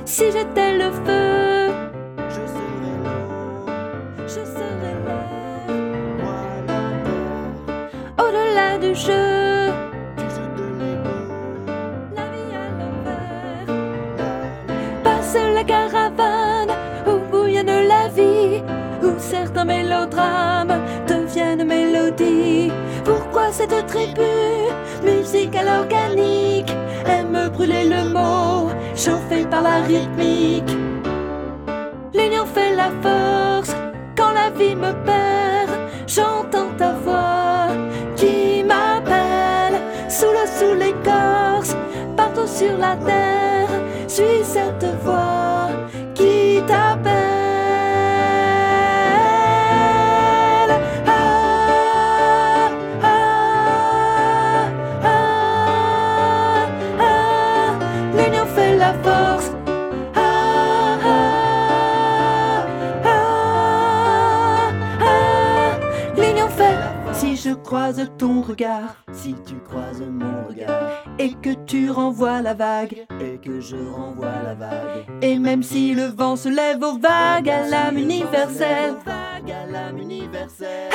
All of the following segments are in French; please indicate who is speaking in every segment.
Speaker 1: Si j'étais le feu,
Speaker 2: je serais l'eau,
Speaker 1: je serais l'air.
Speaker 2: moi la terre,
Speaker 1: Au-delà du jeu,
Speaker 2: du jeu de l'ego,
Speaker 1: la vie à l'envers.
Speaker 2: la lumière,
Speaker 1: Passe la caravane où bouillonne la vie, où certains mélodrames deviennent mélodies. Pourquoi cette tribu musicale organique aime brûler le mot, chauffé par la rythmique? L'union fait la force, quand la vie me perd, j'entends ta voix qui m'appelle. Sous l'écorce, partout sur la terre, suis cette voix qui t'appelle. Ah, ah, ah, ah, l'union fait la force. Ah, ah, ah, ah, l'union fait. Si je croise ton regard,
Speaker 2: si tu croises mon regard,
Speaker 1: et que tu renvoies la vague,
Speaker 2: et que je renvoie la vague,
Speaker 1: et même si le vent se lève aux vagues à l'âme universelle,
Speaker 2: vague à l'âme universelle,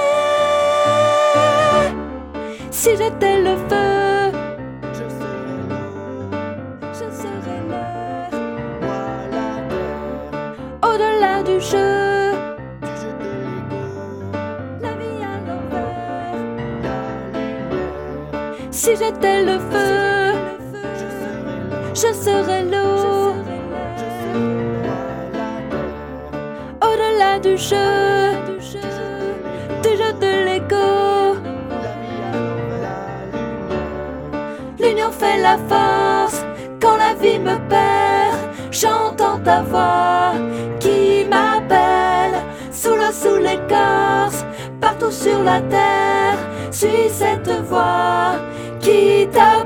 Speaker 1: si j'étais le feu,
Speaker 2: je serais l'eau,
Speaker 1: je serais l'air.
Speaker 2: moi la terre,
Speaker 1: Au-delà du jeu,
Speaker 2: du jeu de l'ego,
Speaker 1: la vie à l'envers.
Speaker 2: la lumière,
Speaker 1: Si j'étais le feu,
Speaker 2: je serais l'eau,
Speaker 1: je serais l'eau.
Speaker 2: je serais moi la terre,
Speaker 1: Au-delà du jeu, du jeu de l'ego,
Speaker 2: la vie à l'envers, la lumière,
Speaker 1: l'union fait la force. Quand la vie me perd, j'entends ta voix qui m'appelle. Sous l'écorce, partout sur la terre, suis cette voix qui t'appelle.